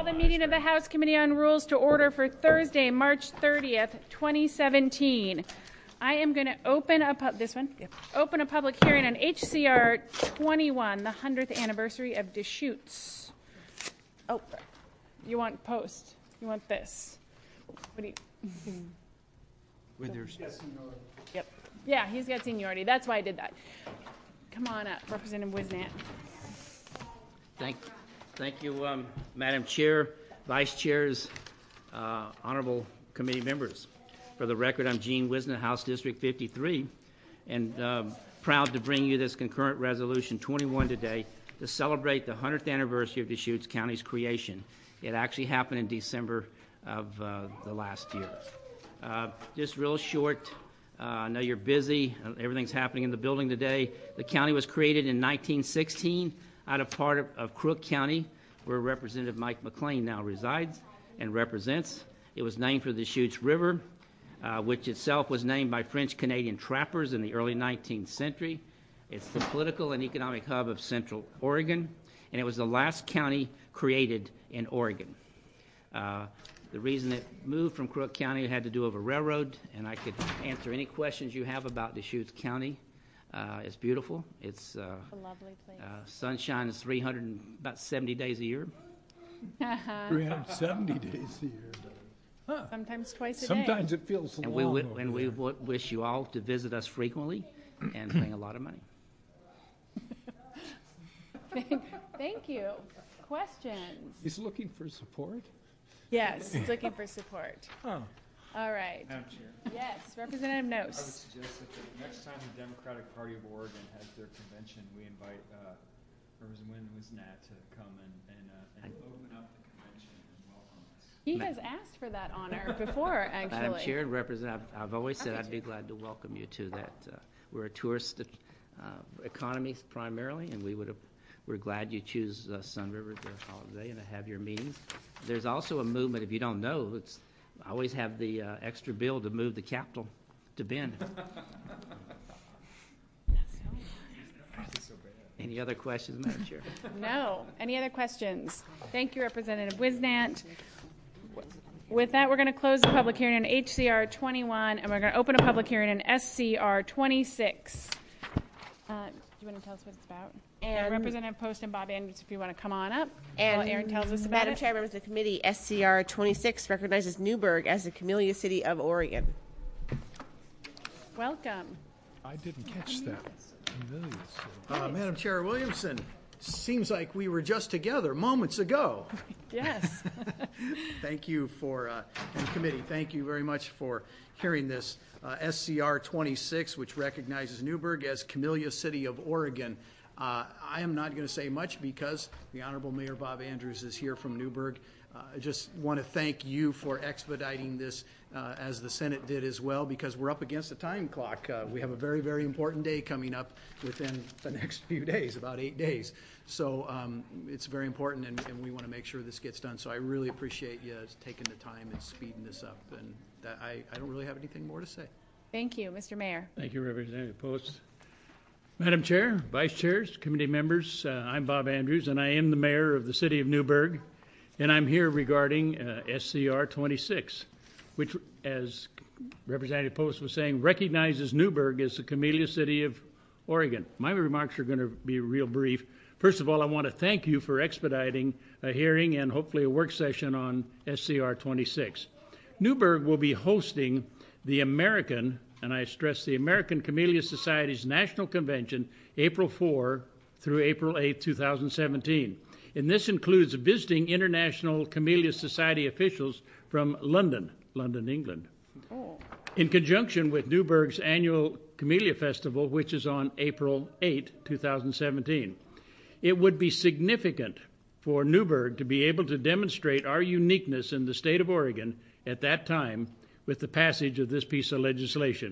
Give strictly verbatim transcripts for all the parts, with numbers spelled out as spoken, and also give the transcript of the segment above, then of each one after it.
the meeting of the House Committee on Rules to order for Thursday, March thirtieth, twenty seventeen. I am going to open a pub- this one. Yep. Open a public hearing on H C R twenty-one, the hundredth anniversary of Deschutes. Oh, you want post? You want this? What do you? With your Yep. Yeah, he's got seniority. That's why I did that. Come on up, Representative Wisnant. Thank, thank you, um, Madam Chair, Vice Chairs, uh, honorable committee members. For the record, I'm Gene Wisnant, House District fifty-three, and um, proud to bring you this concurrent resolution twenty-one today to celebrate the hundredth anniversary of Deschutes County's creation. It actually happened in December of uh, the last year. Uh, just real short, uh, I know you're busy, everything's happening in the building today. The county was created in nineteen sixteen out of part of, of Crook County, where Representative Mike McLean now resides and represents. It was named for the Deschutes River, uh, which itself was named by French-Canadian trappers in the early nineteenth century. It's the political and economic hub of Central Oregon, and it was the last county created in Oregon. Uh, The reason it moved from Crook County had to do with a railroad, and I could answer any questions you have about Deschutes County. Uh, it's beautiful. It's uh, a lovely place. Uh, sunshine is three hundred and about seventy days a year. three hundred seventy days a year. Huh. Sometimes twice a Sometimes day. it feels And long. we w- over and we there. w- wish you all to visit us frequently and bring a lot of money. Thank, thank you. Questions? He's looking for support? Yes, he's looking for support. Oh. All right. Madam Chair, Yes, Representative I would Nose. suggest that the next time the Democratic Party of Oregon has their convention, we invite uh, Representative Wisnat to come and, and, uh, and open up the convention and welcome us. He has asked for that honor before, actually. Madam Chair and Representative, I've, I've always said I'd be glad to welcome you to that. Uh, we're a tourist uh, economy primarily, and we would have, we're glad you choose uh, Sun River as your holiday and to have your meetings. There's also a movement, if you don't know, it's, I always have the uh, extra bill to move the capital to Bend. Any other questions, Madam Chair? No. Any other questions? Thank you, Representative Wisnant. With that, we're going to close the public hearing on H C R twenty-one, and we're going to open a public hearing on S C R twenty-six. Uh, do you want to tell us what it's about? And Representative Post and Bob Andrews, if you want to come on up And while Aaron tells us about Madam it. Chair, members of the committee, S C R twenty-six recognizes Newburgh as the Camellia City of Oregon. Welcome. I didn't catch that. Camellia City. Uh, Madam Chair Williamson, seems like we were just together moments ago. Yes. Thank you for, uh, and committee, thank you very much for hearing this. Uh, S C R twenty-six, which recognizes Newburgh as Camellia City of Oregon. Uh, I am not going to say much because the Honorable Mayor Bob Andrews is here from Newburgh. Uh, I just want to thank you for expediting this uh, as the Senate did as well, because we're up against a time clock. Uh, we have a very, very important day coming up within the next few days, about eight days. So um, it's very important, and, and we want to make sure this gets done. So I really appreciate you taking the time and speeding this up. And that I, I don't really have anything more to say. Thank you, Mister Mayor. Thank you, Representative Post. Madam Chair, Vice Chairs, committee members, uh, I'm Bob Andrews, and I am the mayor of the city of Newburgh, and I'm here regarding uh, S C R twenty-six, which, as Representative Post was saying, recognizes Newburgh as the Camellia City of Oregon. My remarks are going to be real brief. First of all, I want to thank you for expediting a hearing and hopefully a work session on S C R twenty-six. Newburgh will be hosting the American, and I stress the American Camellia Society's National Convention, April fourth through April eighth, two thousand seventeen. And this includes visiting International Camellia Society officials from London, London, England, Oh. in conjunction with Newburgh's annual Camellia Festival, which is on April eighth, two thousand seventeen. It would be significant for Newburgh to be able to demonstrate our uniqueness in the state of Oregon at that time with the passage of this piece of legislation.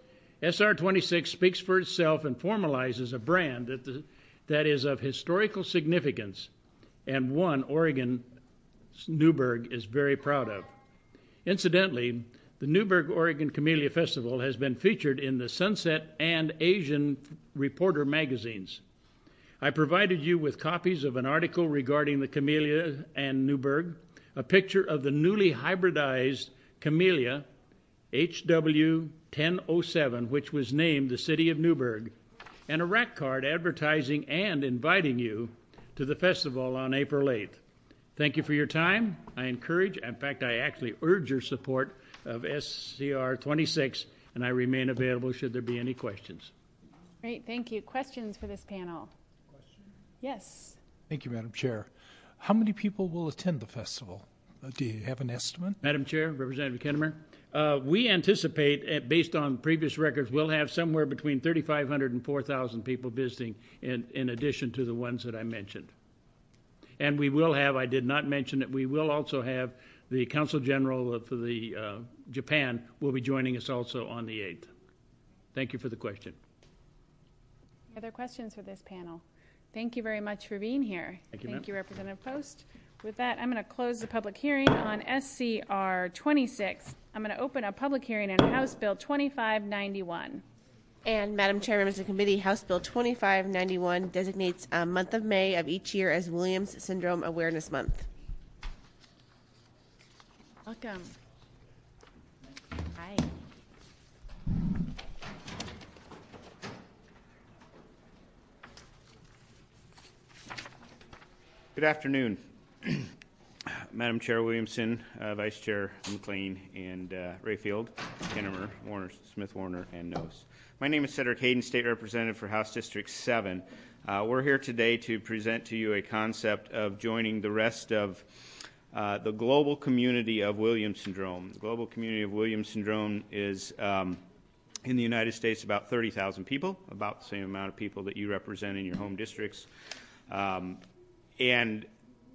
S R twenty-six speaks for itself and formalizes a brand that, the, that is of historical significance and one Oregon, Newburgh, is very proud of. Incidentally, the Newburgh Oregon Camellia Festival has been featured in the Sunset and Asian Reporter magazines. I provided you with copies of an article regarding the camellia and Newburgh, a picture of the newly hybridized camellia H W ten oh seven, which was named the City of Newburgh, and a rack card advertising and inviting you to the festival on April eighth. Thank you for your time. I encourage, in fact, I actually urge your support of S C R twenty-six, and I remain available should there be any questions. Great, thank you. Questions for this panel? Question? Yes. Thank you, Madam Chair. How many people will attend the festival? Uh, do you have an estimate? Madam Chair, Representative Kinnemer, uh, we anticipate, uh, based on previous records, we'll have somewhere between thirty-five hundred and four thousand people visiting in, in addition to the ones that I mentioned. And we will have, I did not mention it, we will also have the Consul General for the uh, Japan will be joining us also on the eighth. Thank you for the question. Any other questions for this panel? Thank you very much for being here. Thank you, Thank ma'am. you, Representative Post. With that, I'm going to close the public hearing on S C R twenty-six. I'm going to open a public hearing on House Bill twenty-five ninety-one. And Madam Chair, members of the committee, House Bill twenty-five ninety-one designates a month of May of each year as Williams Syndrome Awareness Month. Welcome. Hi. Good afternoon. Madam Chair Williamson, uh, Vice Chair McLean, and uh, Rayfield, Kinnemer, Warner, Smith Warner, and Nose. My name is Cedric Hayden, State Representative for House District seven. Uh, we're here today to present to you a concept of joining the rest of uh, the global community of Williams syndrome. The global community of Williams syndrome is um, in the United States about thirty thousand people, about the same amount of people that you represent in your home districts. Um, and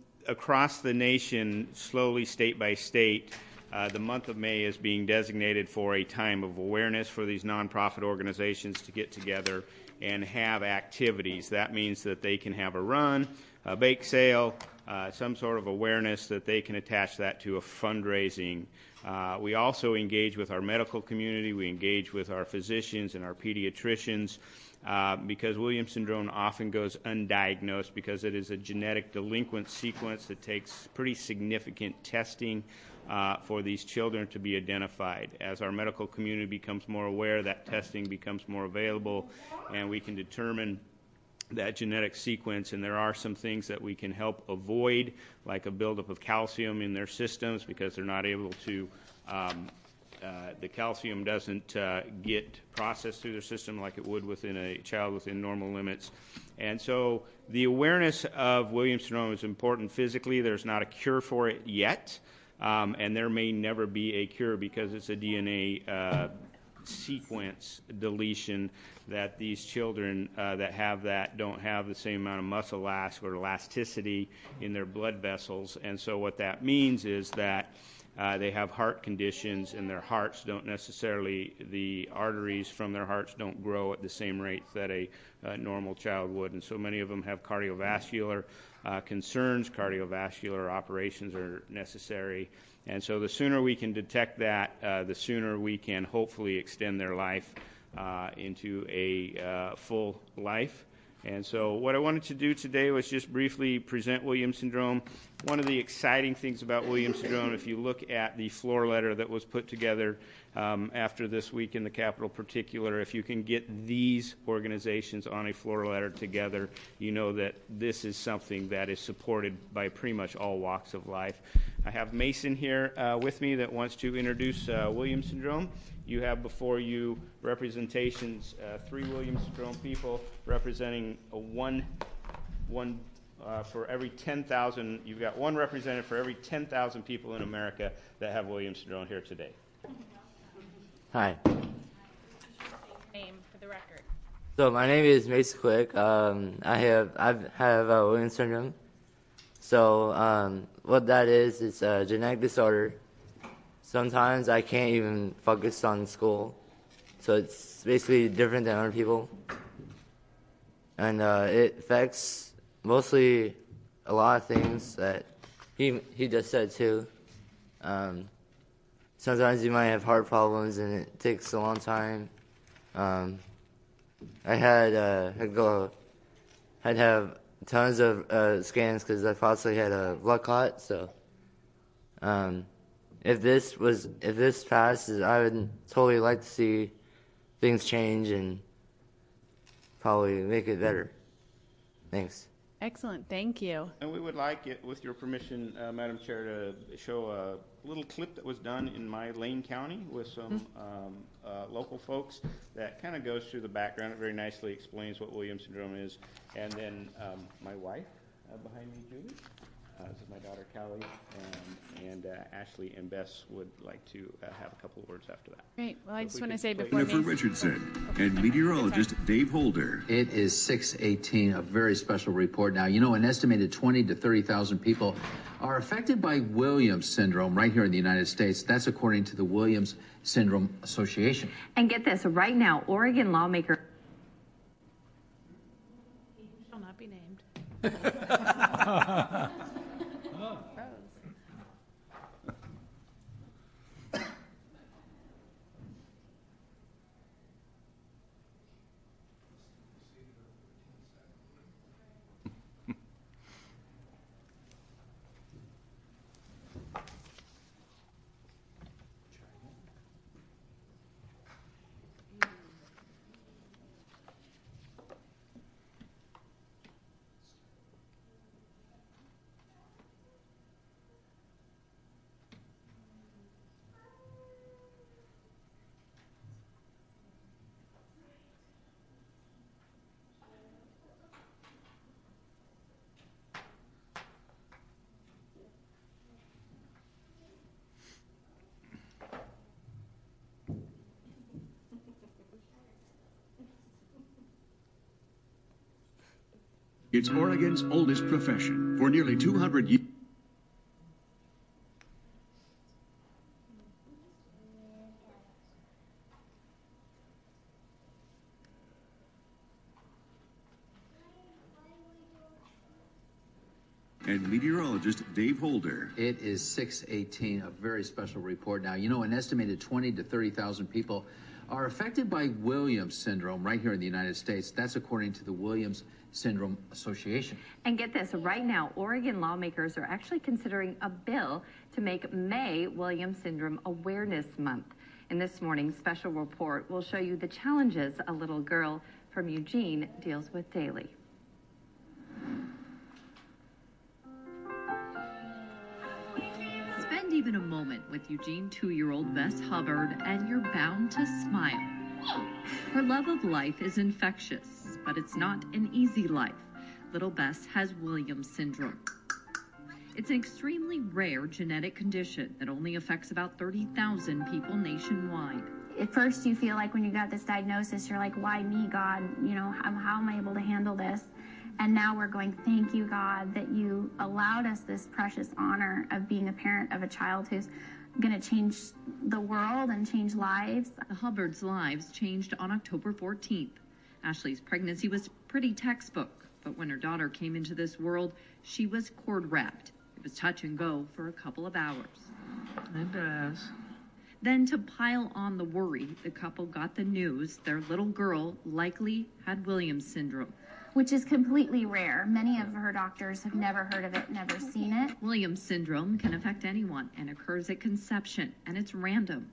across the nation, slowly state by state, uh, the month of May is being designated for a time of awareness for these nonprofit organizations to get together and have activities. That means that they can have a run, a bake sale, uh, some sort of awareness that they can attach that to a fundraising. Uh, we also engage with our medical community. We engage with our physicians and our pediatricians. Uh, because Williams syndrome often goes undiagnosed because it is a genetic delinquent sequence that takes pretty significant testing uh, for these children to be identified. As our medical community becomes more aware, that testing becomes more available, and we can determine that genetic sequence, and there are some things that we can help avoid, like a buildup of calcium in their systems because they're not able to um, Uh, the calcium doesn't uh, get processed through their system like it would within a child within normal limits. And so the awareness of Williams syndrome is important physically. There's not a cure for it yet, um, and there may never be a cure because it's a D N A uh, sequence deletion that these children uh, that have that don't have the same amount of muscle elast or elasticity in their blood vessels. And so what that means is that Uh, they have heart conditions, and their hearts don't necessarily, the arteries from their hearts don't grow at the same rate that a uh, normal child would. And so many of them have cardiovascular uh, concerns. Cardiovascular operations are necessary. And so the sooner we can detect that, uh, the sooner we can hopefully extend their life uh, into a uh, full life. And so what I wanted to do today was just briefly present Williams syndrome. One of the exciting things about Williams syndrome, if you look at the floor letter that was put together um, after this week in the Capitol particular, if you can get these organizations on a floor letter together, you know that this is something that is supported by pretty much all walks of life. I have Mason here uh, with me that wants to introduce uh, Williams syndrome. You have before you representations, uh, three Williams syndrome people representing a one, one uh, for every ten thousand. You've got one representative for every ten thousand people in America that have Williams syndrome here today. Hi. Name for the record. So my name is Mason Quick. Um, I have I have uh, Williams syndrome. So um, what that is, it's a genetic disorder. Sometimes I can't even focus on school, so it's basically different than other people. And uh, it affects mostly a lot of things that he he just said too. Um, sometimes you might have heart problems and it takes a long time. Um, I had uh, I go had to have tons of uh, scans because I possibly had a blood clot. So, um, if this was if this passes, I would totally like to see things change and probably make it better. Thanks. Excellent. Thank you. And we would like it, with your permission, uh, Madam Chair, to show a little clip that was done in my Lane County with some um, uh, local folks that kind of goes through the background. It very nicely explains what Williams syndrome is. And then um, my wife uh, behind me, Julie. Uh, this is my daughter, Callie, and, and uh, Ashley and Bess would like to uh, have a couple of words after that. Great. Well, I So just if we want to could say play- before Jennifer Mason- Richardson and meteorologist Dave Holder. It is six eighteen, a very special report. Now, you know, an estimated twenty to thirty thousand people are affected by Williams syndrome right here in the United States. That's according to the Williams Syndrome Association. And get this, right now, Oregon lawmaker. He shall not be named. It's Oregon's oldest profession. For nearly two hundred years. And meteorologist Dave Holder. It is six eighteen, a very special report. Now, you know, an estimated twenty to thirty thousand people are affected by Williams syndrome right here in the United States. That's according to the Williams Syndrome Association. And get this, right now, Oregon lawmakers are actually considering a bill to make May Williams Syndrome Awareness Month. In this morning's special report, we'll show you the challenges a little girl from Eugene deals with daily. Spend even a moment with Eugene two-year-old Bess Hubbard and you're bound to smile. Her love of life is infectious, but it's not an easy life. Little Bess has Williams syndrome. It's an extremely rare genetic condition that only affects about thirty thousand people nationwide. At first you feel like when you got this diagnosis, you're like, why me, God? You know, how, how am I able to handle this? And now we're going, thank you, God, that you allowed us this precious honor of being a parent of a child who's going to change the world and change lives. The Hubbards' lives changed on October fourteenth. Ashley's pregnancy was pretty textbook, but when her daughter came into this world, she was cord-wrapped. It was touch and go for a couple of hours. It does. Then, to pile on the worry, the couple got the news their little girl likely had Williams syndrome, which is completely rare. Many of her doctors have never heard of it, never seen it. Williams syndrome can affect anyone and occurs at conception, and it's random.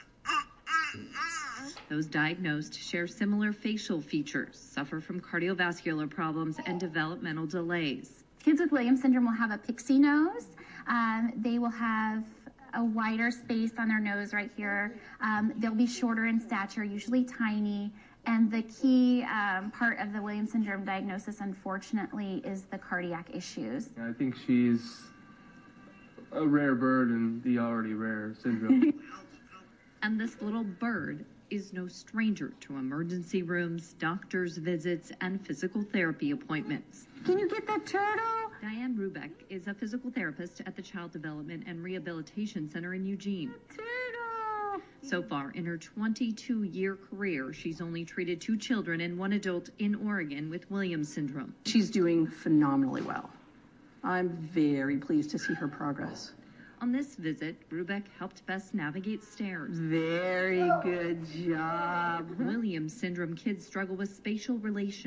Those diagnosed share similar facial features, suffer from cardiovascular problems, and developmental delays. Kids with Williams syndrome will have a pixie nose. Um, they will have a wider space on their nose right here. Um, they'll be shorter in stature, usually tiny. And the key um, part of the Williams syndrome diagnosis, unfortunately, is the cardiac issues. I think she's a rare bird in the already rare syndrome. And this little bird is no stranger to emergency rooms, doctor's visits, and physical therapy appointments. Can you get that turtle? Diane Rubeck is a physical therapist at the Child Development and Rehabilitation Center in Eugene. Turtle! So far, in her twenty-two-year career, she's only treated two children and one adult in Oregon with Williams syndrome. She's doing phenomenally well. I'm very pleased to see her progress. On this visit, Rubeck helped Bess navigate stairs. Very good job. Williams syndrome kids struggle with spatial relations.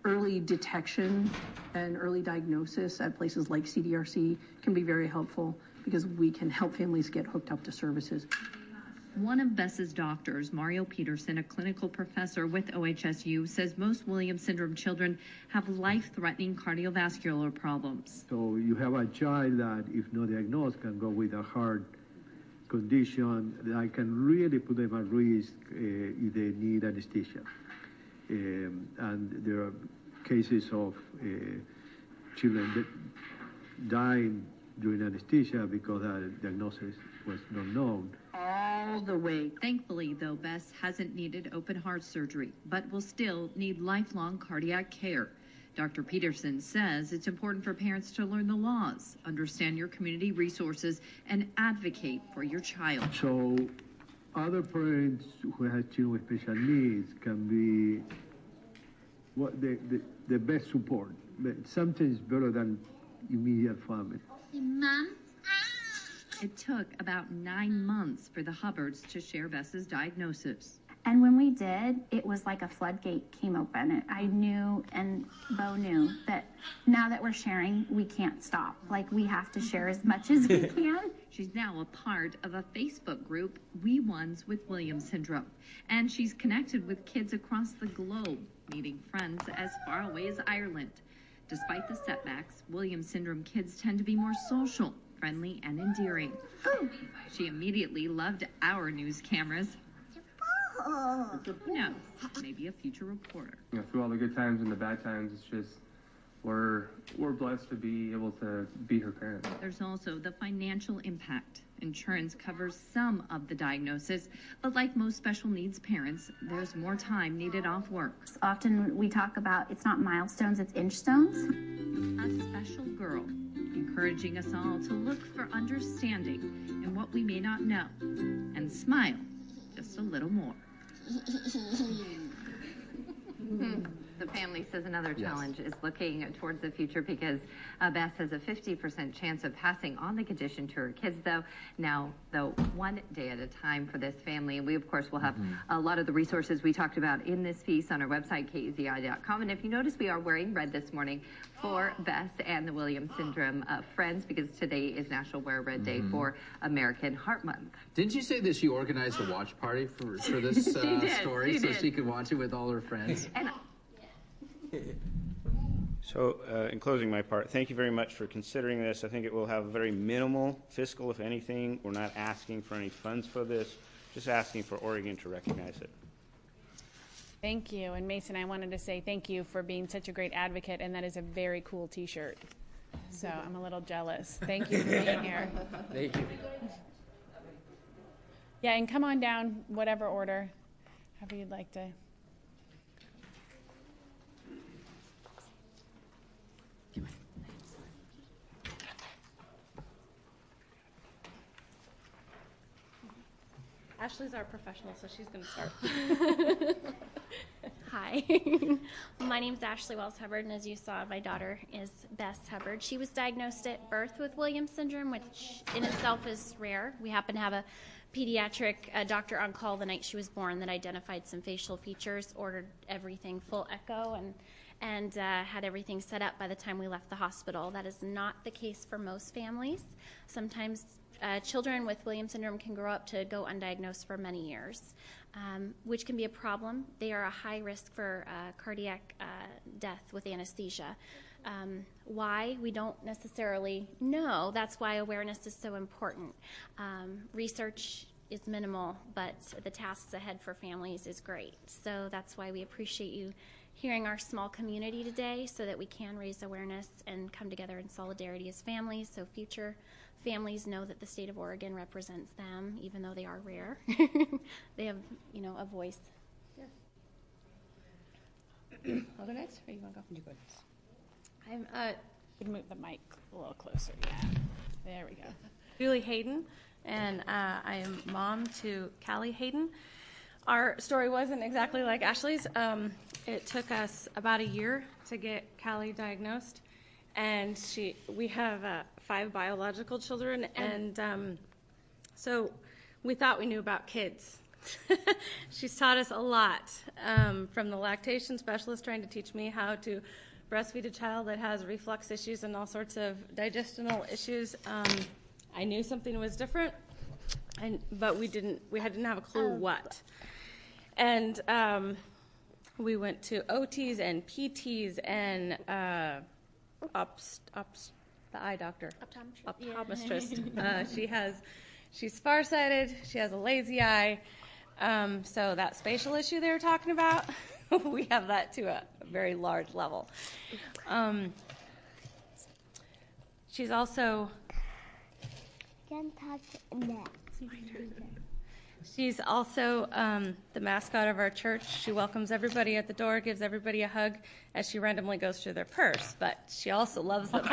early detection and early diagnosis at places like C D R C can be very helpful because we can help families get hooked up to services. One of Bess's doctors, Mario Peterson, a clinical professor with O H S U, says most Williams syndrome children have life-threatening cardiovascular problems. So you have a child that, if not diagnosed, can go with a heart condition that can really put them at risk uh, if they need anesthesia. Um, and there are cases of uh, children that dying during anesthesia because that diagnosis was not known. All the way. Thankfully, though, Bess hasn't needed open heart surgery, but will still need lifelong cardiac care. Doctor Peterson says it's important for parents to learn the laws, understand your community resources, and advocate for your child. So other parents who have children with special needs can be what the, the, the best support, but sometimes better than immediate family. Mom? It took about nine months for the Hubbards to share Bess's diagnosis. And when we did, it was like a floodgate came open. I knew, and Bo knew, that now that we're sharing, we can't stop. Like, we have to share as much as we can. She's now a part of a Facebook group, We Ones with Williams Syndrome. And she's connected with kids across the globe, meeting friends as far away as Ireland. Despite the setbacks, Williams Syndrome kids tend to be more social, friendly, and endearing. She immediately loved our news cameras. Who knows? Maybe a future reporter. You know, through all the good times and the bad times, it's just we're we're blessed to be able to be her parents. There's also the financial impact. Insurance covers some of the diagnosis, but like most special needs parents, there's more time needed off work. Often we talk about it's not milestones, it's inch stones. A special girl, encouraging us all to look for understanding in what we may not know and smile just a little more. The family says another challenge yes. is looking towards the future because uh, Bess has a fifty percent chance of passing on the condition to her kids, though. Now, though, one day at a time for this family. And we, of course, will have mm-hmm. a lot of the resources we talked about in this piece on our website, K E Z I dot com. And if you notice, we are wearing red this morning for Bess and the Williams Syndrome uh, friends because today is National Wear Red Day mm-hmm. for American Heart Month. Didn't you say that she organized a watch party for, for this uh, did, story she so did. she could watch it with all her friends? And So, uh, in closing my part, thank you very much for considering this. I think it will have very minimal fiscal, if anything. We're not asking for any funds for this, just asking for Oregon to recognize it. Thank you. And Mason, I wanted to say thank you for being such a great advocate, and that is a very cool T-shirt. So I'm a little jealous. Thank you for being here. Thank you. Yeah, and come on down, whatever order, however you'd like to. Ashley's our professional, so she's going to start. Hi, my name is Ashley Wells Hubbard, and as you saw, my daughter is Bess Hubbard. She was diagnosed at birth with Williams syndrome, which in itself is rare. We happen to have a pediatric uh, doctor on call the night she was born that identified some facial features, ordered everything full echo, and and uh, had everything set up by the time we left the hospital. That is not the case for most families. Sometimes uh, children with Williams syndrome can grow up to go undiagnosed for many years, um, which can be a problem. They are a high risk for uh, cardiac uh, death with anesthesia. Um, why? We don't necessarily know. That's why awareness is so important. Um, research is minimal, but the tasks ahead for families is great. So that's why we appreciate you hearing our small community today so that we can raise awareness and come together in solidarity as families so future families know that the state of Oregon represents them, even though they are rare. They have, you know, a voice. Yes. I'll go next, or you want to go? You go next. I'm, uh, you move the mic a little closer. Yeah, there we go. Julie Hayden, and uh, I am mom to Callie Hayden. Our story wasn't exactly like Ashley's. Um, it took us about a year to get Callie diagnosed, and she. We have uh, five biological children, and um, so we thought we knew about kids. She's taught us a lot, um, from the lactation specialist trying to teach me how to breastfeed a child that has reflux issues and all sorts of digestional issues. Um, I knew something was different, and, but we didn't, we didn't have a clue what. And um, we went to O Ts and P Ts and uh, ops, ops, the eye doctor, optometrist. Yeah. uh, she has, she's farsighted. She has a lazy eye. Um, so that spatial issue they were talking about, we have that to a, a very large level. Um, she's also. She's also um, the mascot of our church. She welcomes everybody at the door, gives everybody a hug as she randomly goes through their purse, but she also loves them.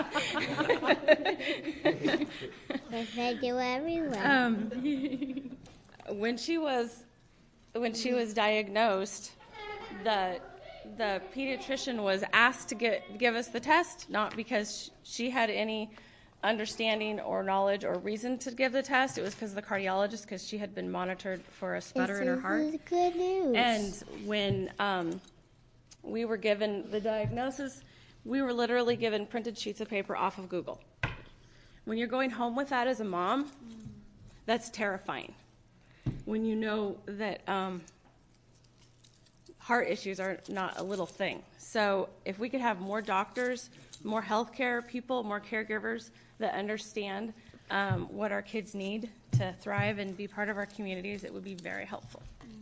I do everywhere. Um, when she was when she was diagnosed, the the pediatrician was asked to get give us the test, not because she had any understanding or knowledge or reason to give the test. It was because of the cardiologist, because she had been monitored for a sputter in her heart. This is good news. And when um, we were given the diagnosis, we were literally given printed sheets of paper off of Google. When you're going home with that as a mom, that's terrifying. When you know that um, heart issues are not a little thing. So if we could have more doctors, more healthcare people, more caregivers that understand um, what our kids need to thrive and be part of our communities, it would be very helpful.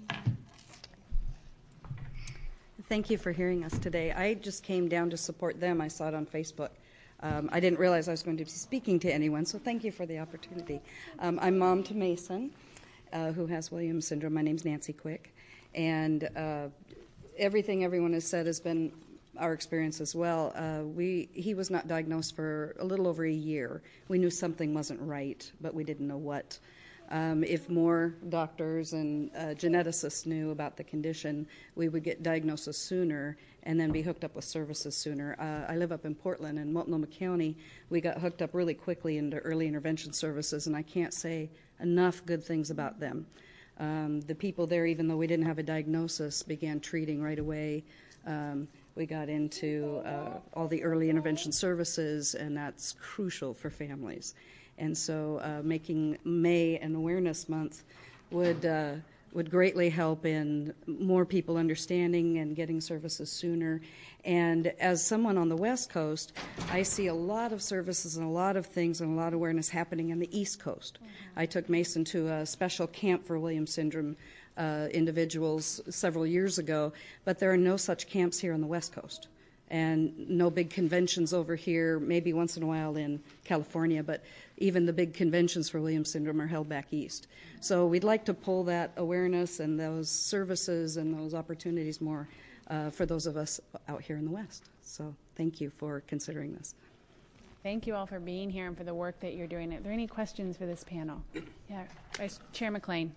Thank you for hearing us today. I just came down to support them. I saw it on Facebook. Um, I didn't realize I was going to be speaking to anyone, so thank you for the opportunity. Um, I'm mom to Mason, uh, who has Williams syndrome. My name's Nancy Quick, and uh, everything everyone has said has been our experience as well. Uh, we he was not diagnosed for a little over a year. We knew something wasn't right, but we didn't know what. Um, if more doctors and uh, geneticists knew about the condition, we would get diagnosis sooner and then be hooked up with services sooner. Uh, I live up in Portland, in Multnomah County. We got hooked up really quickly into early intervention services, and I can't say enough good things about them. Um, the people there, even though we didn't have a diagnosis, began treating right away. Um, we got into uh, all the early intervention services, and that's crucial for families. And so uh, making May an Awareness Month would uh, would greatly help in more people understanding and getting services sooner. And as someone on the West Coast, I see a lot of services and a lot of things and a lot of awareness happening in the East Coast. Mm-hmm. I took Mason to a special camp for Williams syndrome uh, individuals several years ago, but there are no such camps here on the West Coast. And no big conventions over here, maybe once in a while in California, but even the big conventions for Williams syndrome are held back east. So we'd like to pull that awareness and those services and those opportunities more uh, for those of us out here in the West. So thank you for considering this. Thank you all for being here and for the work that you're doing. Are there any questions for this panel? Yeah, Vice Chair McLean.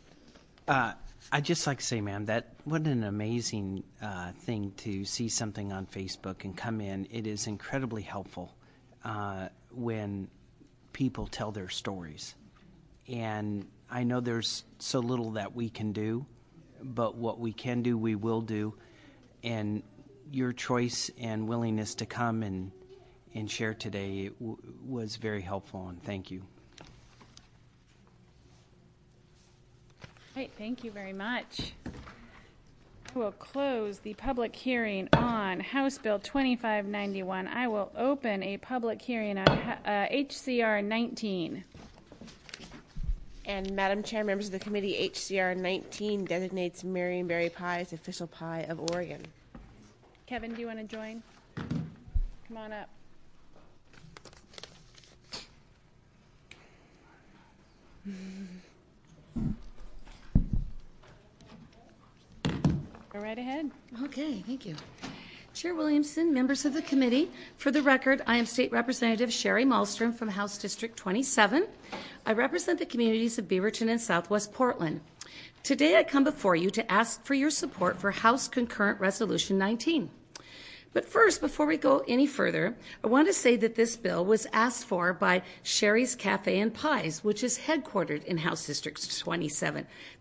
Uh, I'd just like to say, ma'am, that what an amazing uh, thing to see something on Facebook and come in. It is incredibly helpful uh, when people tell their stories. And I know there's so little that we can do, but what we can do, we will do. And your choice and willingness to come and, and share today w- was very helpful, and thank you. Great, thank you very much. I will close the public hearing on House Bill twenty-five ninety-one. I will open a public hearing on uh, H C R nineteen. And Madam Chair, members of the committee, H C R nineteen designates Marionberry Pie as official pie of Oregon. Kevin, do you want to join? Come on up. Go right ahead. Okay, thank you. Chair Williamson, members of the committee, for the record, I am State Representative Sherry Malmstrom from House District twenty-seven. I represent the communities of Beaverton and Southwest Portland. Today I come before you to ask for your support for House Concurrent Resolution nineteen. But first, before we go any further, I want to say that this bill was asked for by Sherry's Cafe and Pies, which is headquartered in House District twenty-seven.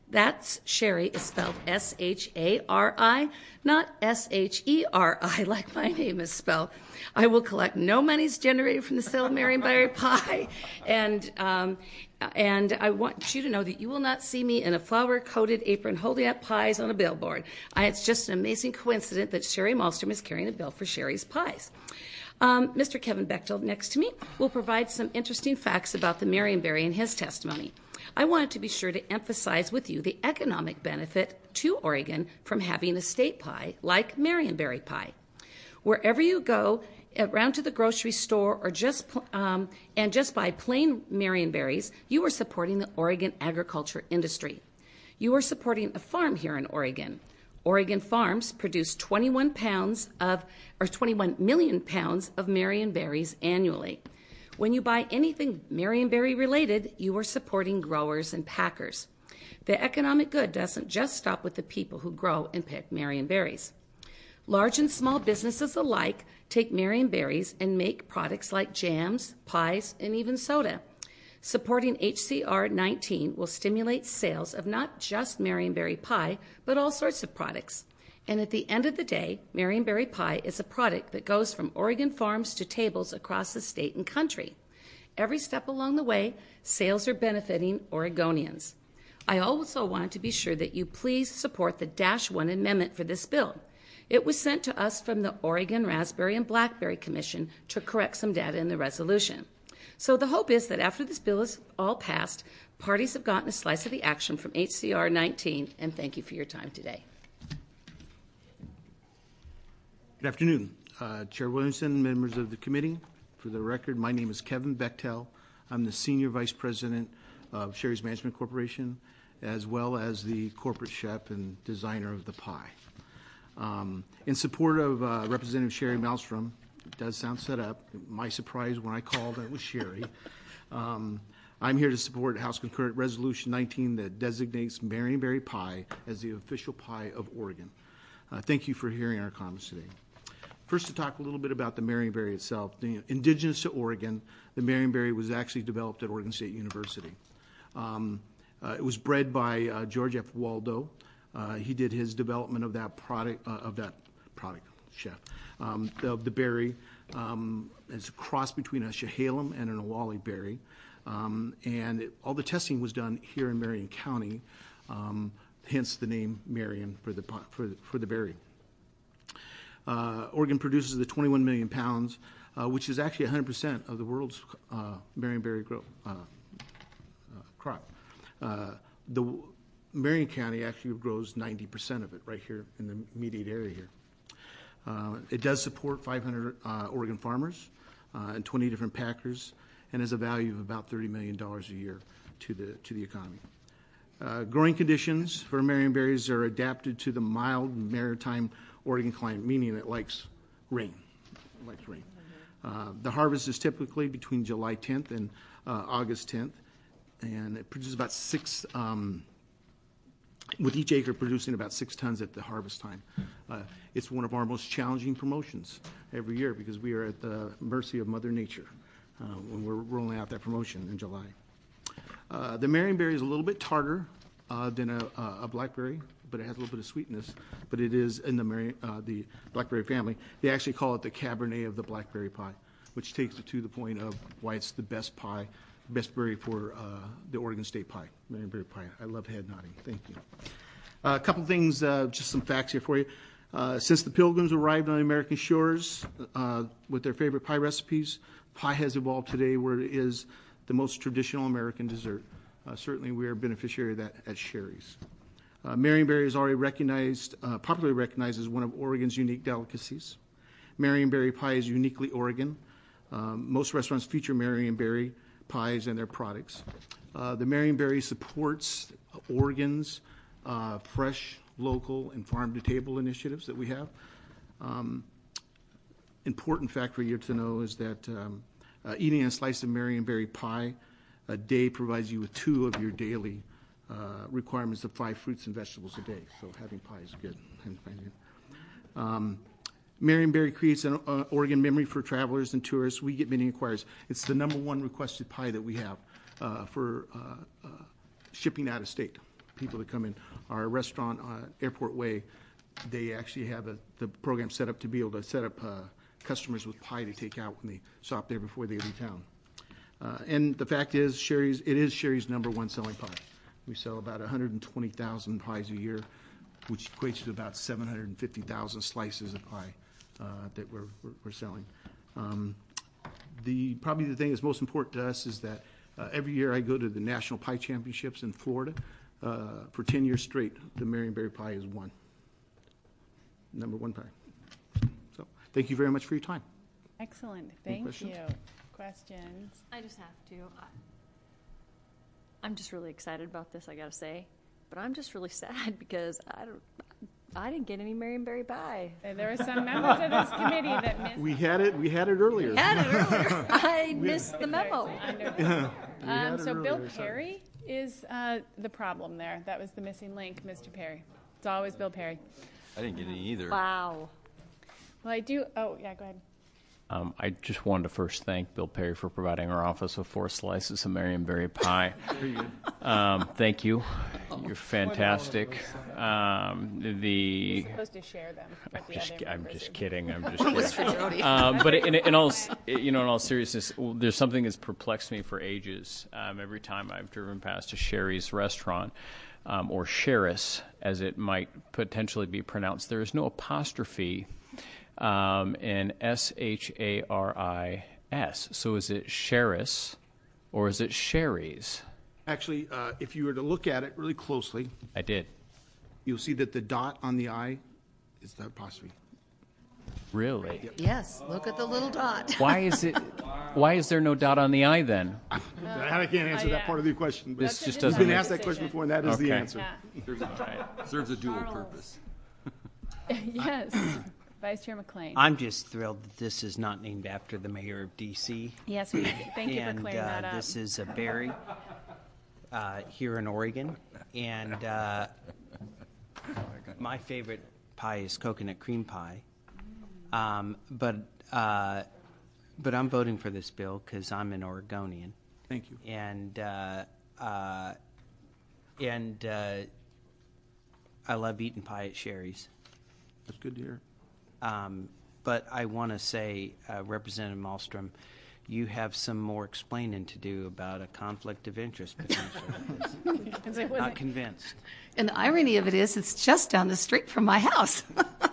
That's Shari is spelled S H A R I, not S H E R I like my name is spelled. I will collect no monies generated from the sale of Marionberry pie, and um, and I want you to know that you will not see me in a flour-coated apron holding up pies on a billboard. I, it's just an amazing coincidence that Shari Malmstrom is carrying a bill for Shari's Pies. Um, Mister Kevin Bechtel, next to me, will provide some interesting facts about the Marionberry in his testimony. I wanted to be sure to emphasize with you the economic benefit to Oregon from having a state pie like Marionberry pie. Wherever you go, around to the grocery store or just um, and just buy plain Marionberries, you are supporting the Oregon agriculture industry. You are supporting a farm here in Oregon. Oregon farms produce twenty-one pounds of, or twenty-one million pounds of Marionberries annually. When you buy anything Marionberry related, you are supporting growers and packers. The economic good doesn't just stop with the people who grow and pick Marionberries. Large and small businesses alike take Marionberries and make products like jams, pies, and even soda. Supporting H C R nineteen will stimulate sales of not just Marionberry pie, but all sorts of products. And at the end of the day, Marionberry pie is a product that goes from Oregon farms to tables across the state and country. Every step along the way, sales are benefiting Oregonians. I also want to be sure that you please support the Dash one amendment for this bill. It was sent to us from the Oregon Raspberry and Blackberry Commission to correct some data in the resolution. So the hope is that after this bill is all passed, parties have gotten a slice of the action from H C R nineteen, and thank you for your time today. Good afternoon. Uh, Chair Williamson, members of the committee. For the record, my name is Kevin Bechtel. I'm the Senior Vice President of Shari's Management Corporation, as well as the corporate chef and designer of the pie. Um, in support of uh, Representative Shari Malmstrom, it does sound set up. My surprise when I called, it was Shari. Um, I'm here to support House Concurrent Resolution nineteen that designates Marionberry pie as the official pie of Oregon. Uh, thank you for hearing our comments today. First, to talk a little bit about the Marionberry itself. The, indigenous to Oregon, the Marionberry was actually developed at Oregon State University. Um, uh, it was bred by uh, George F. Waldo. Uh, he did his development of that product, uh, of that product, chef, um, of the berry. Um, it's a cross between a Chehalem and an Awali berry. Um, and it, all the testing was done here in Marion County, um, hence the name Marion for the, for the, for the berry. Uh, Oregon produces the twenty-one million pounds, uh, which is actually one hundred percent of the world's uh, Marionberry grow, uh, uh, crop. Uh, the Marion County actually grows ninety percent of it right here in the immediate area here. Uh, it does support five hundred uh, Oregon farmers uh, and twenty different packers, and has a value of about thirty million dollars a year to the to the economy. Uh, growing conditions for Marionberries are adapted to the mild maritime Oregon climate, meaning it likes rain. It likes rain. Uh, the harvest is typically between July tenth and uh, August tenth, and it produces about six, um, with each acre producing about six tons at the harvest time. Uh, it's one of our most challenging promotions every year because we are at the mercy of Mother Nature uh, when we're rolling out that promotion in July. Uh, the Marionberry is a little bit tartar uh, than a, a blackberry, but it has a little bit of sweetness. But it is in the Mary, uh, the blackberry family. They actually call it the Cabernet of the blackberry pie, which takes it to the point of why it's the best pie, best berry for uh, the Oregon State pie, Marionberry pie. I love head nodding. Thank you. Uh, a couple things, uh, just some facts here for you. Uh, since the Pilgrims arrived on the American shores uh, with their favorite pie recipes, pie has evolved today where it is the most traditional American dessert. Uh, certainly we are a beneficiary of that at Shari's. Uh, Marionberry is already recognized, uh, popularly recognized as one of Oregon's unique delicacies. Marionberry pie is uniquely Oregon. Um, most restaurants feature Marionberry pies and their products. Uh, the Marionberry supports Oregon's uh, fresh, local, and farm-to-table initiatives that we have. Um, important fact for you to know is that um, uh, eating a slice of Marionberry pie a day provides you with two of your daily uh, requirements of five fruits and vegetables a day. So having pie is good. Um, Marionberry creates an uh, Oregon memory for travelers and tourists. We get many inquiries. It's the number one requested pie that we have uh, for uh, uh, shipping out of state. people that come in. Our restaurant, uh, Airport Way, they actually have a, the program set up to be able to set up uh, customers with pie to take out when they stop there before they leave town. Uh, and the fact is, Sherry's, it is Sherry's number one selling pie. We sell about one hundred twenty thousand pies a year, which equates to about seven hundred fifty thousand slices of pie uh, that we're, we're, we're selling. Um, the probably the thing that's most important to us is that uh, every year I go to the National Pie Championships in Florida. Uh, for ten years straight, the Marionberry pie is won. Number one pie. So thank you very much for your time. Excellent. Any Thank questions? you. Questions? I just have to. I, I'm just really excited about this, I gotta say. But I'm just really sad because I don't. I didn't get any Marionberry pie. There are some members of this committee that missed. We had it. We had it earlier. Had it earlier. I missed the memo. Yeah, we Um, had it so Bill earlier, sorry. Perry is uh, the problem there. That was the missing link, Mister Perry. It's always Bill Perry. I didn't get any either. Wow. Well, I do. Oh, yeah. Go ahead. Um, I just wanted to first thank Bill Perry for providing our office with four slices of Marionberry pie. Very good. Um, thank you. You're fantastic. Um, the You're supposed to share them. I'm with the just, other ki- I'm members just of- kidding. I'm just That was kidding. for Jody. Um, but in, in all, s- you know, in all seriousness, w- there's something that's perplexed me for ages. Um, every time I've driven past a Sherry's restaurant, um, or Sherris, as it might potentially be pronounced, there is no apostrophe um, in S H A R I S. So is it Sherris or is it Sherry's? Actually, uh, if you were to look at it really closely, I did. You'll see that the dot on the I is the apostrophe. Really? Yes, look at the little dot. Why is it? Why is there no dot on the I then? I can't answer that part of the question. But This just We've doesn't been make asked that question before, and that is the Okay. answer. Serves a, serves a dual purpose. Yes. Vice Chair McLean. I'm just thrilled that this is not named after the mayor of D C. Yes, we thank you for and, clearing uh, that up. This is a berry uh, here in Oregon, and uh, my favorite pie is coconut cream pie. Um, but uh, but I'm voting for this bill because I'm an Oregonian. Thank you. And uh, uh, and uh, I love eating pie at Sherry's. That's good to hear. Um, but I want to say, uh, Representative Malmstrom, you have some more explaining to do about a conflict of interest potentially. It's like, was Not it- convinced. And the irony of it is, it's just down the street from my house.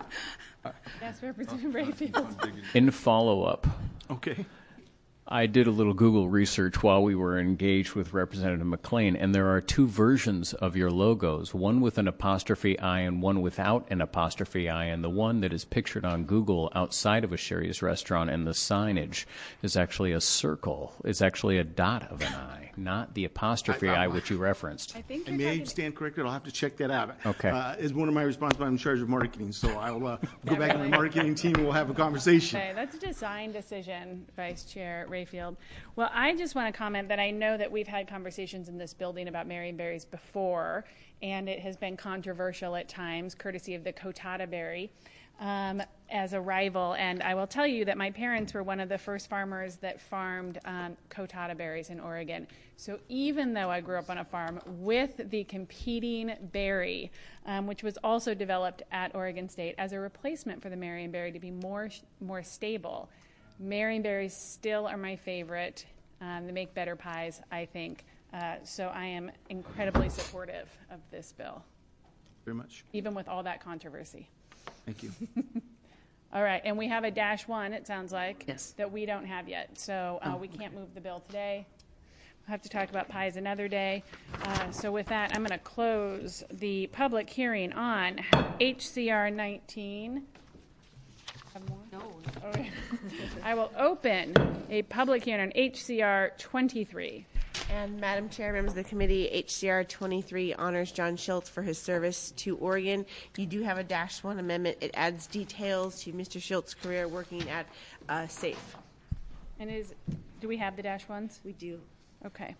Yes, Representative Rayfield. In follow-up, Okay. I did a little Google research while we were engaged with Representative McLean, and there are two versions of your logos, one with an apostrophe I and one without an apostrophe I, and the one that is pictured on Google outside of a Sherry's restaurant and the signage is actually a circle. It's actually a dot of an I, not the apostrophe I, which you referenced. I think I you're may talking- stand corrected. I'll have to check that out. Okay. Uh, as one of my responsibilities, I'm in charge of marketing, so I'll uh, go back to my marketing team and we'll have a conversation. Okay, that's a design decision, Vice Chair Rayfield. Well, I just want to comment that I know that we've had conversations in this building about Marionberries before, and it has been controversial at times, courtesy of the Cotata berry um, as a rival. And I will tell you that my parents were one of the first farmers that farmed um, Cotata berries in Oregon. So even though I grew up on a farm with the competing berry, um, which was also developed at Oregon State as a replacement for the Marionberry to be more more stable, Marionberries still are my favorite. Um, they make better pies, I think. Uh, so I am incredibly supportive of this bill, Very much. even with all that controversy. Thank you. All right, and we have a dash one, it sounds like, Yes. that we don't have yet. So uh, we can't move the bill today. We'll have to talk about pies another day. Uh, so with that, I'm going to close the public hearing on H C R nineteen. Have more? No. Okay. I will open a public hearing on H C R twenty-three. And Madam Chair, members of the committee, H C R twenty-three honors John Schultz for his service to Oregon. You do have a dash one amendment. It adds details to Mister Schultz's career working at uh, SAFE. And is, do we have the dash ones? We do. Okay.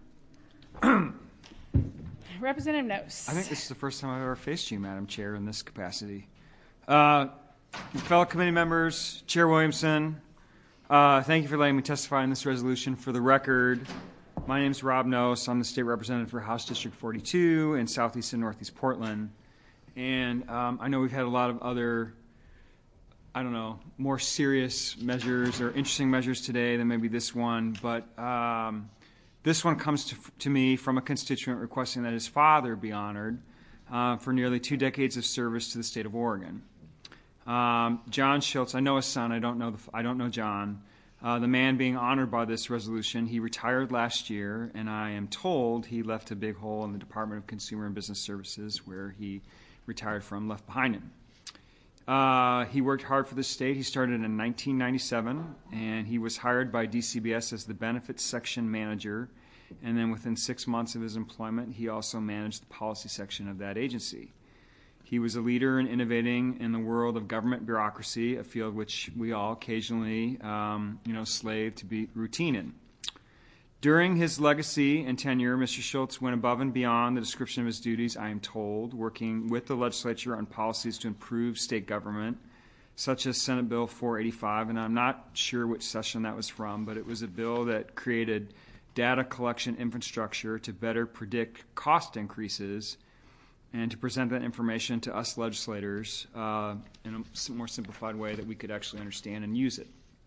Representative Nose. I think this is the first time I've ever faced you, Madam Chair, in this capacity. Uh, fellow committee members, Chair Williamson, uh, thank you for letting me testify on this resolution. For the record, My name is Rob Nose. I'm the state representative for House District forty-two in Southeast and Northeast Portland. And um, I know we've had a lot of other, I don't know, more serious measures or interesting measures today than maybe this one. But um, this one comes to, to me from a constituent requesting that his father be honored uh, for nearly two decades of service to the state of Oregon. Um, John Schultz, I know his son. I don't know. The, I don't know John. Uh, the man being honored by this resolution, he retired last year, and I am told he left a big hole in the Department of Consumer and Business Services, where he retired from, left behind him. Uh, he worked hard for the state. He started in nineteen ninety-seven, and he was hired by D C B S as the benefits section manager. And then within six months of his employment, he also managed the policy section of that agency. He was a leader in innovating in the world of government bureaucracy, a field which we all occasionally, um, you know, slave to be routine in. During his legacy and tenure, Mister Schultz went above and beyond the description of his duties, I am told, working with the legislature on policies to improve state government, such as Senate Bill four eighty-five, and I'm not sure which session that was from, but it was a bill that created data collection infrastructure to better predict cost increases and to present that information to us legislators uh, in a more simplified way that we could actually understand and use it.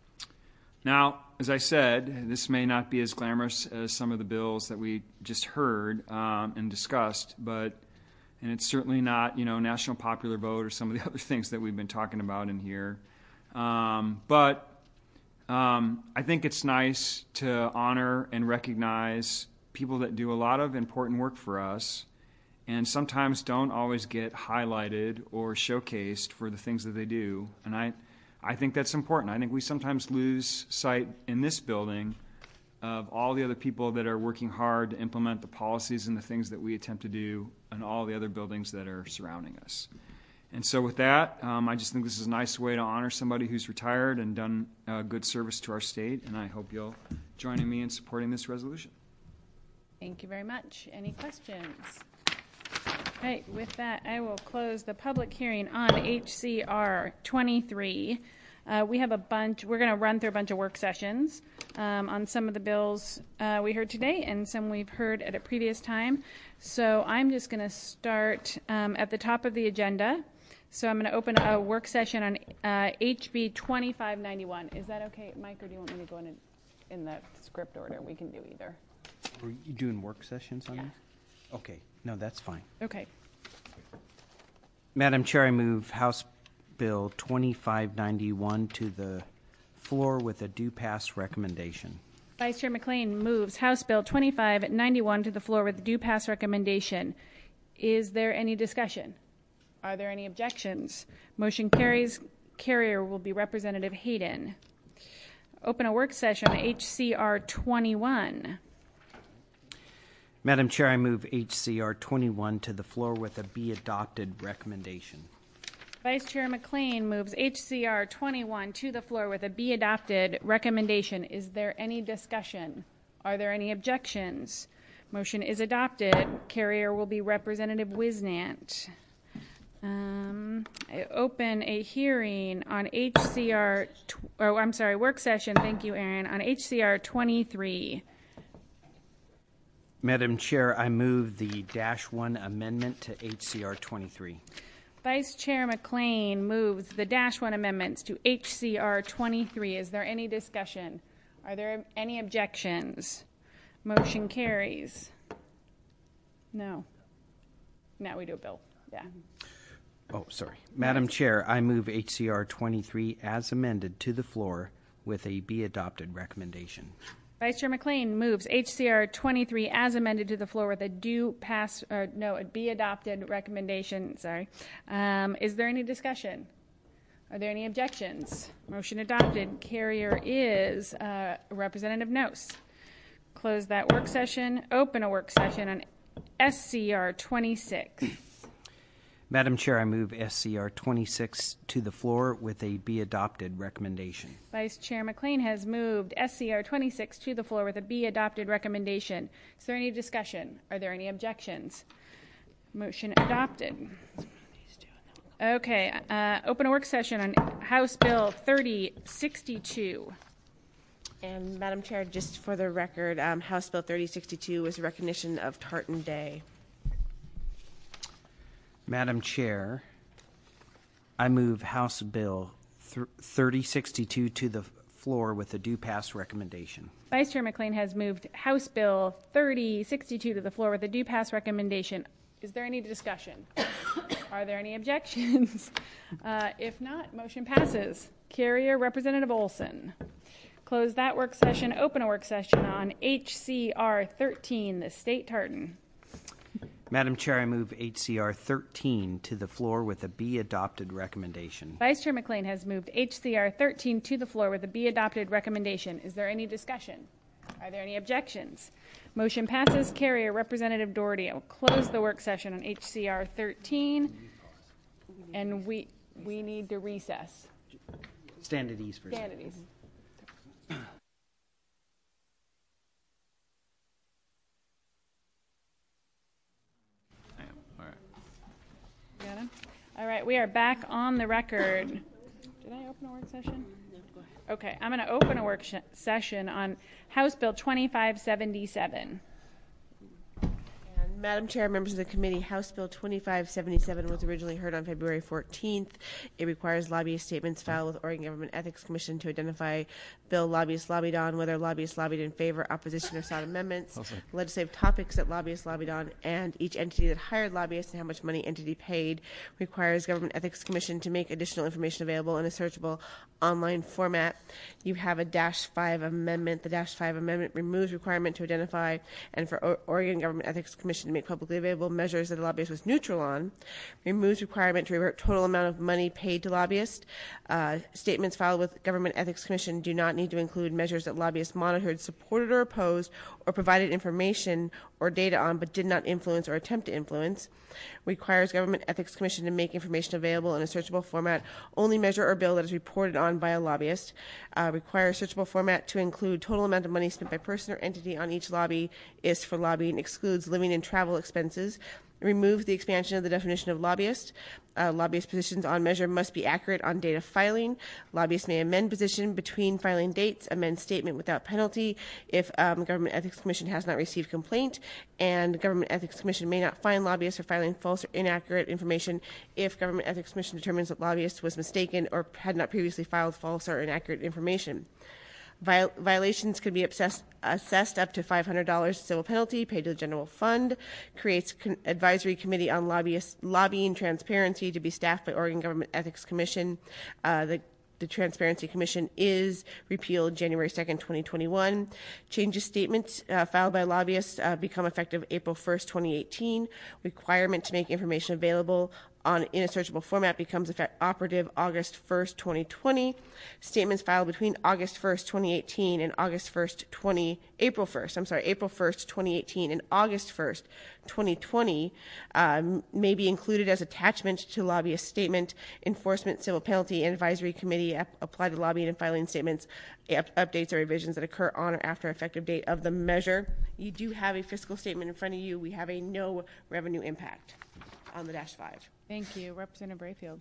Now, as I said, this may not be as glamorous as some of the bills that we just heard um, and discussed, but and it's certainly not, you know, national popular vote or some of the other things that we've been talking about in here. Um, but um, I think it's nice to honor and recognize people that do a lot of important work for us and sometimes don't always get highlighted or showcased for the things that they do. And I, I think that's important. I think we sometimes lose sight in this building of all the other people that are working hard to implement the policies and the things that we attempt to do in all the other buildings that are surrounding us. And so with that, um, I just think this is a nice way to honor somebody who's retired and done uh, good service to our state, and I hope you'll join me in supporting this resolution. Thank you very much. Any questions? All right, with that, I will close the public hearing on H C R twenty-three. Uh, we have a bunch, we're going to run through a bunch of work sessions um, on some of the bills uh, we heard today and some we've heard at a previous time. So I'm just going to start um, at the top of the agenda. So I'm going to open a work session on uh, H B twenty-five ninety-one. Is that okay, Mike, or do you want me to go in, a, in the script order? We can do either. Are you doing work sessions on Yeah. this? Okay. No, that's fine. Okay. Madam Chair, I move House Bill twenty-five ninety-one to the floor with a due pass recommendation. Vice Chair McLean moves House Bill twenty-five ninety-one to the floor with a due pass recommendation. Is there any discussion? Are there any objections? Motion carries. Carrier will be Representative Hayden. Open a work session on H C R twenty-one. Madam Chair, I move H C R twenty-one to the floor with a be adopted recommendation. Vice Chair McLean moves H C R twenty-one to the floor with a be adopted recommendation. Is there any discussion? Are there any objections? Motion is adopted. Carrier will be Representative Wisnant. Um, I open a hearing on H C R, tw- oh, I'm sorry, work session, thank you, Aaron, on H C R twenty-three. Madam Chair, I move the dash one amendment to H C R twenty-three. Vice Chair McLean moves the dash one amendments to H C R twenty-three. Is there any discussion? Are there any objections? Motion carries. No. Now we do a bill. Yeah. Oh, sorry. Madam Chair, I move H C R twenty-three as amended to the floor with a be adopted recommendation. Vice Chair McLean moves H C R twenty-three as amended to the floor with a due pass, or no, a be adopted recommendation. Sorry. Um, is there any discussion? Are there any objections? Motion adopted. Carrier is uh, Representative Nose. Close that work session. Open a work session on S C R twenty-six. Madam Chair, I move S C R twenty-six to the floor with a be adopted recommendation. Vice Chair McLean has moved S C R twenty-six to the floor with a be adopted recommendation. Is there any discussion? Are there any objections? Motion adopted. Okay, uh, open a work session on House Bill thirty sixty-two. And Madam Chair, just for the record, um, House Bill thirty sixty-two is recognition of Tartan Day. Madam Chair, I move House Bill thirty sixty-two to the floor with a due pass recommendation. Vice Chair McLean has moved House Bill thirty sixty-two to the floor with a due pass recommendation. Is there any discussion? Are there any objections? Uh, if not, motion passes. Carrier, Representative Olson. Close that work session, open a work session on H C R thirteen, the state tartan. Madam Chair, I move H C R thirteen to the floor with a be adopted recommendation. Vice Chair McLean has moved H C R thirteen to the floor with a be adopted recommendation. Is there any discussion? Are there any objections? Motion passes. Carrier, Representative Doherty. I will close the work session on H C R thirteen, and we we need to recess. Stand at ease for a Stand second. at ease. Got him? All right, we are back on the record. Did I open a work session? Okay, I'm going to open a work sh- session on House Bill twenty-five seventy-seven. And Madam Chair, members of the committee, House Bill twenty-five seventy-seven was originally heard on February fourteenth. It requires lobbyist statements filed with Oregon Government Ethics Commission to identify bill lobbyists lobbied on, whether lobbyists lobbied in favor, opposition, or sought amendments, Okay. legislative topics that lobbyists lobbied on, and each entity that hired lobbyists and how much money entity paid. Requires Government Ethics Commission to make additional information available in a searchable online format. You have a dash five amendment. The dash five amendment removes requirement to identify and for o- Oregon Government Ethics Commission to make publicly available measures that a lobbyist was neutral on, removes requirement to revert total amount of money paid to lobbyists. Uh, statements filed with Government Ethics Commission do not need to include measures that lobbyists monitored, supported, or opposed, or provided information or data on but did not influence or attempt to influence. Requires Government Ethics Commission to make information available in a searchable format, only measure or bill that is reported on by a lobbyist. Uh, requires searchable format to include total amount of money spent by person or entity on each lobbyist for lobbying, excludes living and travel expenses. Removes the expansion of the definition of lobbyist. Uh, lobbyist positions on measure must be accurate on date of filing. Lobbyists may amend position between filing dates, amend statement without penalty if um, Government Ethics Commission has not received complaint, and Government Ethics Commission may not fine lobbyists for filing false or inaccurate information if Government Ethics Commission determines that lobbyist was mistaken or had not previously filed false or inaccurate information. Viol- violations could be assessed, assessed up to five hundred dollars civil penalty paid to the general fund. Creates con- advisory committee on lobbyist lobbying transparency to be staffed by Oregon Government Ethics Commission. Uh, the The Transparency Commission is repealed January second, twenty twenty-one. Changes statements uh, filed by lobbyists uh, become effective April first, twenty eighteen. Requirement to make information available on in a searchable format becomes effect- operative August first, twenty twenty. Statements filed between August first, twenty eighteen and August first, twenty April first, I'm sorry, April first, twenty eighteen and August first, twenty twenty um, may be included as attachment to lobbyist statement. Enforcement, civil penalty, and advisory committee ap- apply to lobbying and filing statements, up- updates or revisions that occur on or after effective date of the measure. You do have a fiscal statement in front of you. We have a no revenue impact on the dash five. Thank you. Representative Rayfield.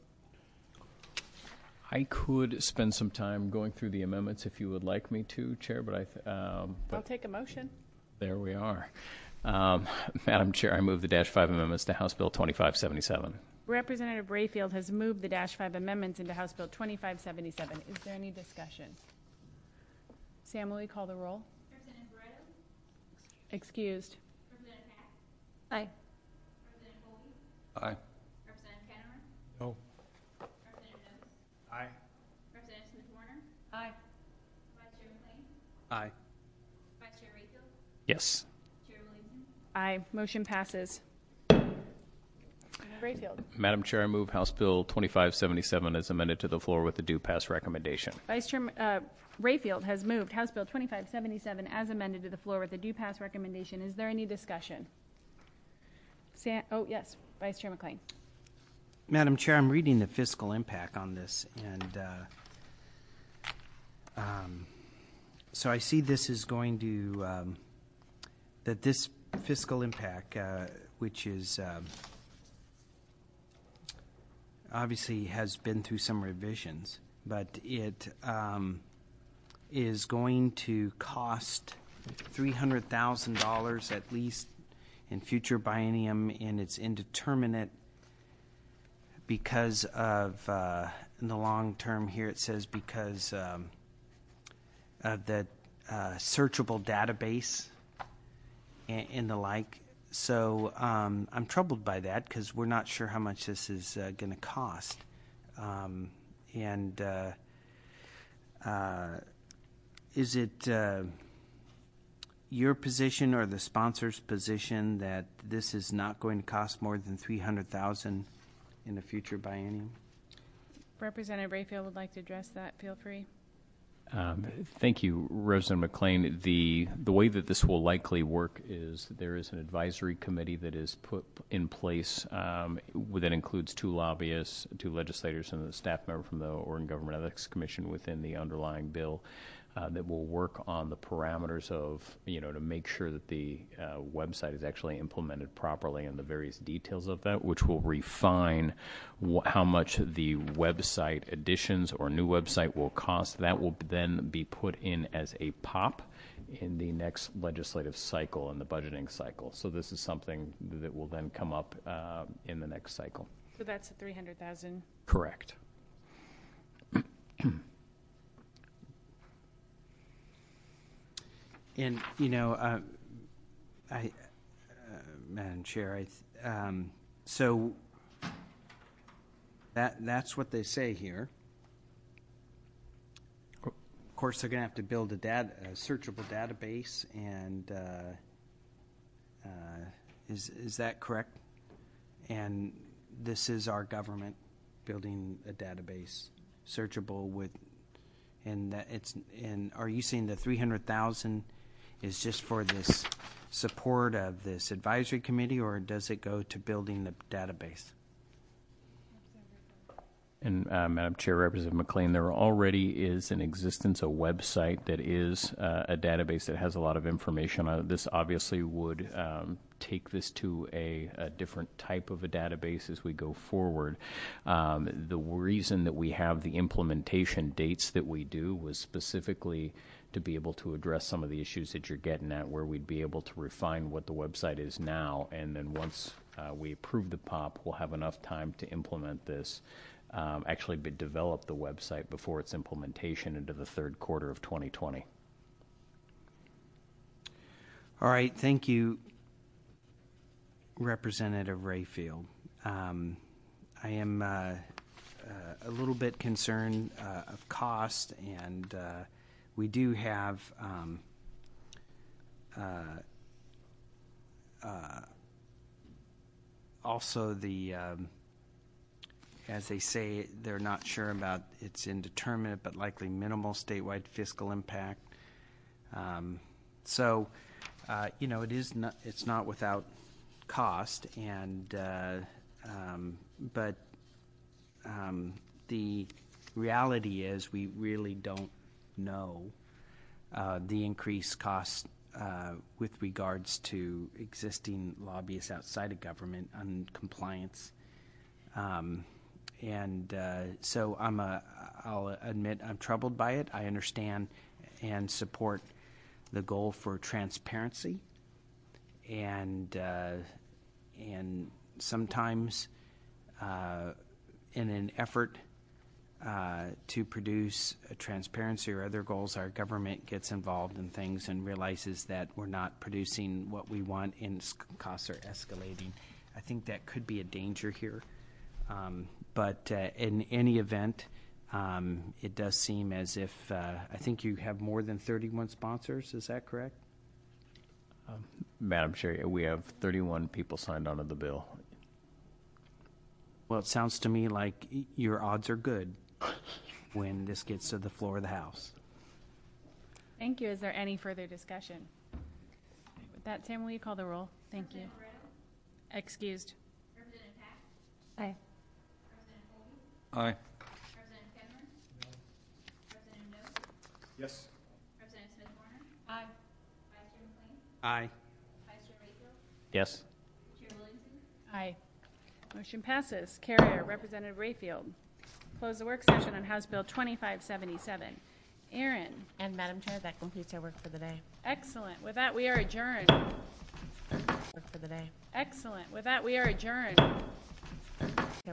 I could spend some time going through the amendments if you would like me to, Chair, but I. Th- um, but I'll take a motion. There we are. Um, Madam Chair, I move the dash five amendments to House Bill twenty-five seventy-seven. Representative Rayfield has moved the dash five amendments into House Bill twenty-five seventy-seven. Is there any discussion? Sam, will you call the roll? Representative Barreto? Excused. Representative Hack? Aye. Representative Colby? Aye. Representative Kennemer? No. Representative Knowles? Aye. Representative Smith Warner? Aye. Vice Chair McLean? Aye. Vice Chair Rayfield? Yes. Chair Williamson? Aye. Motion passes. Rayfield. Madam Chair, I move House Bill twenty-five seventy-seven as amended to the floor with the due pass recommendation. Vice Chair uh, Rayfield has moved House Bill twenty-five seventy-seven as amended to the floor with a due pass recommendation. Is there any discussion? Sam, oh, yes. Vice Chair McLean. Madam Chair, I'm reading the fiscal impact on this, and uh, um, so I see this is going to, um, that this fiscal impact, uh, which is um, obviously has been through some revisions, but it um, is going to cost three hundred thousand dollars at least in future biennium, and it's indeterminate because of, uh, in the long term here it says because um, of the uh, searchable database and, and the like. So um, I'm troubled by that because we're not sure how much this is uh, going to cost. Um, and uh, uh, is it uh, your position or the sponsor's position that this is not going to cost more than three hundred thousand dollars in the future biennium? Representative Rayfield would like to address that. Feel free. Um, thank you, Representative McLean. The the way that this will likely work is there is an advisory committee that is put in place um, that includes two lobbyists, two legislators, and a staff member from the Oregon Government Ethics Commission within the underlying bill uh, that will work on the parameters of, you know, to make sure that the uh, website is actually implemented properly and the various details of that, which will refine wh- how much the website additions or new website will cost. That will then be put in as a P O P in the next legislative cycle, in the budgeting cycle. So this is something that will then come up uh, in the next cycle. So that's the three hundred thousand. Correct. And, you know, uh, I, uh, Madam Chair, I, th- um, so that that's what they say here. Of course, they're going to have to build a, dat- a searchable database, and uh, uh, is is that correct? And this is our government building a database, searchable with, and that it's. And are you saying the three hundred thousand is just for this support of this advisory committee, or does it go to building the database? And uh, Madam Chair, Representative McLean, there already is in existence a website that is uh, a database that has a lot of information on it. This obviously would um, take this to a, a different type of a database as we go forward. Um, the reason that we have the implementation dates that we do was specifically to be able to address some of the issues that you're getting at, where we'd be able to refine what the website is now, and then once uh, we approve the P O P, we'll have enough time to implement this, um, actually be, develop the website before its implementation into the third quarter of twenty twenty. All right, thank you, Representative Rayfield. Um, I am uh, uh, a little bit concerned uh, of cost, and uh, we do have um, uh, uh, also the, um, as they say, they're not sure about its indeterminate but likely minimal statewide fiscal impact. Um, so, uh, you know, it is not, it's not without cost, and uh, um, but um, the reality is we really don't know uh, the increased costs uh, with regards to existing lobbyists outside of government on compliance. Um, and uh, so I'm a, I'll admit I'm troubled by it. I understand and support the goal for transparency, and uh, and sometimes uh, in an effort Uh, to produce a transparency or other goals, our government gets involved in things and realizes that we're not producing what we want and costs are escalating. I think that could be a danger here. Um, but uh, in any event, um, it does seem as if, uh, I think you have more than thirty-one sponsors, is that correct? Um, Madam Chair, we have thirty-one people signed onto the bill. Well, it sounds to me like your odds are good when this gets to the floor of the House. Thank you. Is there any further discussion? With that, Sam, will you call the roll? Thank you. Excused. Representative Pack? Aye. Representative Colby? Aye. Representative Ketterer? Representative Nose? Yes. Representative Smith Warner? Aye. Vice Chair McLean? Aye. Vice Chair Rayfield? Yes. Chair Williamson? Aye. Motion passes. Carrier, Representative Rayfield. Close the work session on House Bill twenty-five seventy-seven. Aaron. And Madam Chair, that completes our work for the day. Excellent. With that, we are adjourned. Work for the day. Excellent. With that, we are adjourned.